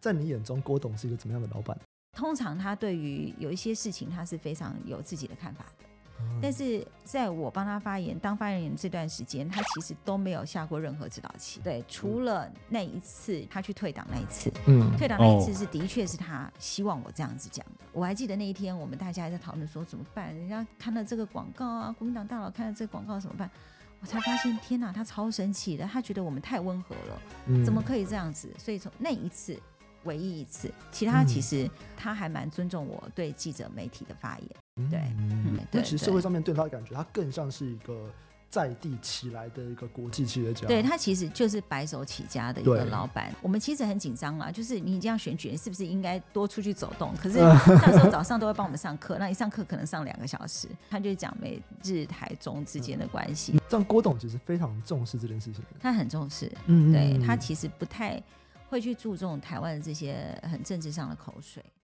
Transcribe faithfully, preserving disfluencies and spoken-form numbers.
在你眼中郭董是一个怎么样的老板？ 通常他对于有一些事情他是非常有自己的看法的，但是在我帮他发言当发言人这段时间，他其实都没有下过任何指导棋。对，除了那一次他去退党那一次，嗯，退党那一次是的确是他希望我这样子讲的。我还记得那一天我们大家还在讨论说怎么办，人家看了这个广告啊，国民党大佬看了这个广告怎么办？我才发现天哪，他超生气的，他觉得我们太温和了，嗯，怎么可以这样子？所以从那一次唯一一次，其他其实他还蛮尊重我对记者媒体的发言。嗯、对， 嗯，那其实社会上面对他的感觉，他更像是一个在地起来的一个国际企业家。 对，他其实就是白手起家的一个老板。我们其实很紧张啦，就是你这样选举，你是不是应该多出去走动？可是那时候早上都会帮我们上课，那一上课可能上两个小时，他就讲美日台中之间的关系。 这样郭董其实非常重视这件事情， 他很重视，嗯，对，他其实不太会去注重台湾的这些很政治上的口水。